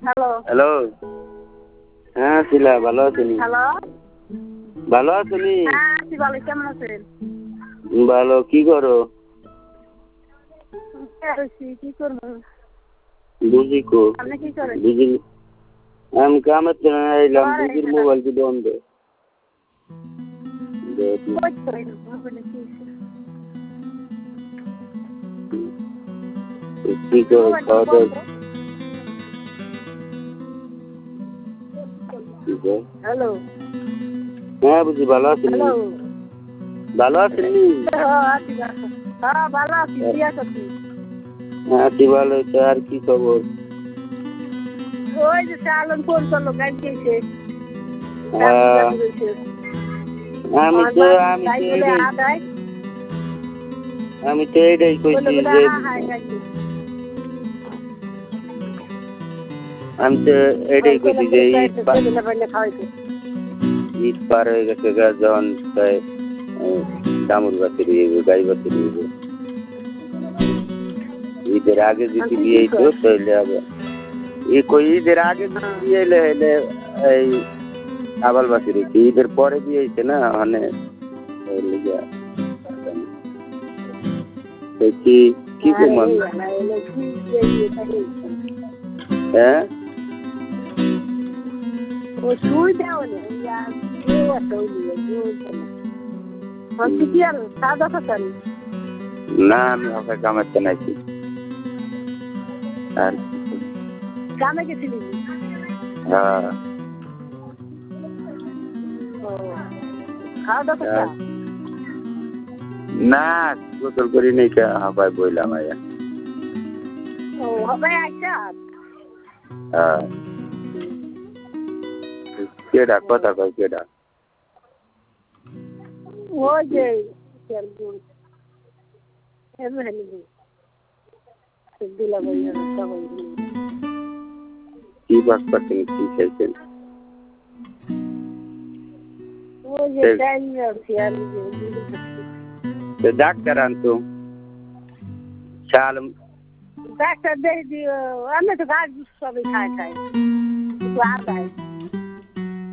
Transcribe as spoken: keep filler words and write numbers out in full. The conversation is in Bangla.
হ্যালো হ্যালো হ্যাঁ শিলা ভালো আছেন? হ্যালো ভালো আছেন? হ্যাঁ আছি ভালো, কেমন আছেন? ভালো। কি করো? কি করবো? বুঝি কো আপনি কি করেন? বুঝি আমি কামের জন্য এলাম। ঘরে বুঝির না। মোবাইল কি বন্ধ? কই করেন? মোবাইলে কি হইছে? কি করো? মোবাইল খাওয়া বন্ধ। দাওয়া হ্যালো হ্যাঁ বুঝি ভালো আছেন? হ্যালো ভালো আছেন? হ্যাঁ আছি ভালো। হ্যাঁ ভালো আছি, কি আছি? হ্যাঁ কি ভালো হয়েছে। আর কি খবর? ওই যে চালন ফোন করলো গাড়ি গেছে। আহ, আমি তো আমি তো এটাই আদায় আমি তো এটাই কইছি যে হ্যাঁ হ্যাঁ গাড়ি আমি তো এটাই কইছি যে ঈদ পা- খাওয়াইছে। ঈদ পার হয়ে গেছে গা, যখন প্রায় দামুর বাতিল হইবে, গাই বাতিল হইবে। ঈদের আগে যদি বিয়ে হইতো তাহলে আবার এই কই ঈদের আগে যদি বিয়ে হইলে হইলে এই আবাল বাতিল হইছে। ঈদের পরে বিয়ে হইছে না, মানে এই লিগা। তো কি কি কমান? হ্যাঁ ও সুই দেওয়া নেই আর কেউ একটা উলিয়ে হচ্ছে কি আর সাদা খাতান না আমি ওকে কামাতে নাইছি। আর কামে গেছিলি? হ্যাঁ ও খাওয়া দাওয়া করছা? না গোসল করি নাই, কে হাবাই বইলাম আয়া। ও হবে আচ্ছা। হ্যাঁ কেডা কথা কয় কেডা? ওই যে এমনি দিলা বই সবাই কি বাস করছেন, কি চাইছেন? ওই যে টাইম আছে আর ডাক্তার আনতো শাল। ডাক্তার দেখি দিও, আমি তো গাছ সবই খাই খাই একটু আর খাই